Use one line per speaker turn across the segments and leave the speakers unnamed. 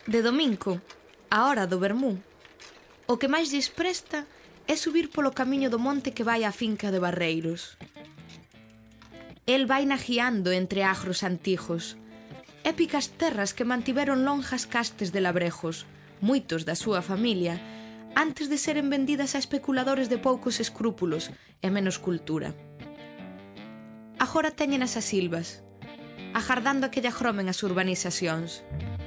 De domingo, a hora do vermú, o que máis lles presta é subir polo camiño do monte que vai á finca de Barreiros. El vai naguiando entre agros antigos, épicas terras que mantiveron lonjas castes de labrejos, moitos da súa familia, antes de seren vendidas a especuladores de poucos escrúpulos e menos cultura. Agora téñenas as silvas, agardando a que lle agromen as urbanizacións.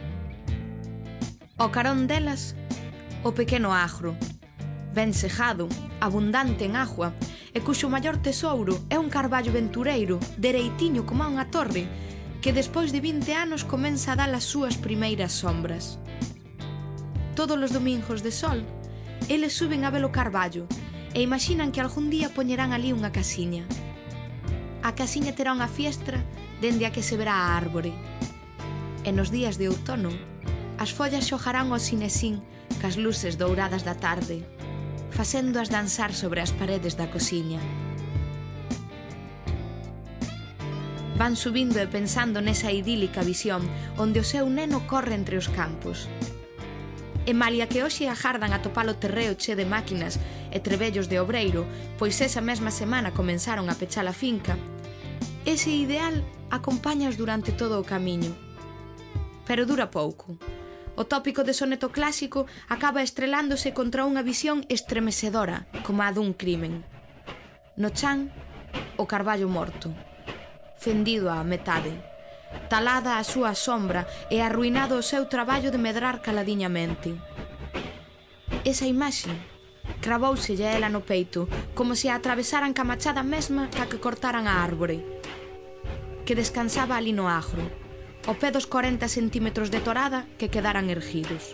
Ao carón delas, o pequeno agro, ben sejado, abundante en agua, e cuxo maior tesouro é un carballo ventureiro, dereitiño como a unha torre, que despois de 20 anos comenza a dar as súas primeiras sombras. Todos os domingos de sol, eles suben a ver o carballo e imaxinan que algún día poñerán ali unha casiña. A casiña terá unha fiestra dende a que se verá a árbore. E nos días de outono, as follas xogarán ao sinesín cas luces douradas da tarde, facéndoas danzar sobre as paredes da cociña. Van subindo e pensando nesa idílica visión onde o seu neno corre entre os campos. E malia que hoxe agardan a topar o terreo che de máquinas e trebellos de obreiro, pois esa mesma semana comenzaron a pechar a finca, ese ideal acompáñaos durante todo o camiño. Pero dura pouco. O tópico de soneto clásico acaba estrelándose contra unha visión estremecedora, como a dun crimen. No chan, o carballo morto, fendido á metade, talada a súa sombra e arruinado o seu traballo de medrar caladiñamente. Esa imaxe cravouselle a ela no peito, como se a atravesaran ca machada mesma ca que cortaran a árbore, que descansaba ali no agro, ao pé dos 40 centímetros de torada que quedaran erguidos.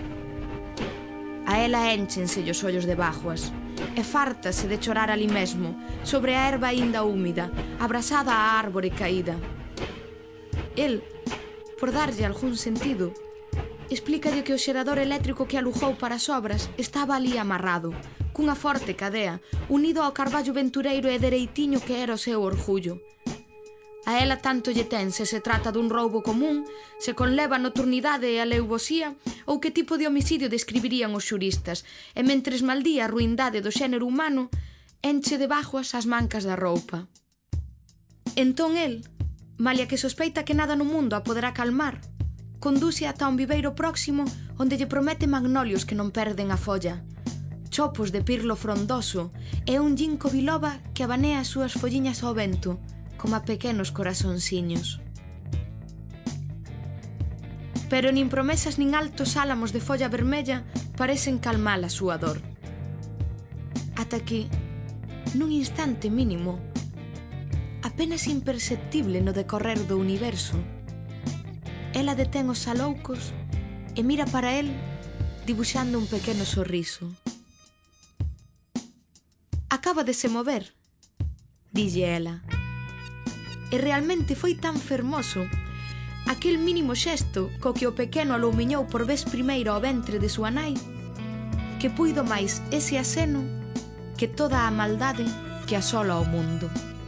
A ela énchense os ollos de bágoas, e fártase de chorar ali mesmo, sobre a herba aínda húmida, abrasada á árbore caída. El, por darlle algún sentido, explícalle que o xerador eléctrico que alugou para as obras estaba ali amarrado, cunha forte cadea, unido ao carballo ventureiro e dereitiño que era o seu orgullo. A ela tanto lle ten se trata dun roubo común, se conleva a nocturnidade e a leuvosía, ou que tipo de homicidio describirían os xuristas, e mentres maldía a ruindade do xénero humano, enche de bágoas as mancas da roupa. Entón el, malia que sospeita que nada no mundo a poderá calmar, conduce ata un viveiro próximo onde lle promete magnolios que non perden a folla, chopos de pirlo frondoso e un ginkgo biloba que abanea as súas folliñas ao vento, como a pequenos corazonsiños. Pero nin promesas nin altos álamos de folla vermella parecen calmar a súa dor. Ata que, nun instante mínimo, apenas imperceptible no decorrer do universo, ela detén os aloucos e mira para el dibuxando un pequeno sorriso. Acaba de se mover, dille ela. E realmente foi tan fermoso aquel mínimo xesto co que o pequeno alumiñou por vez primeira o ventre de súa nai, que puido máis ese aceno que toda a maldade que asola o mundo.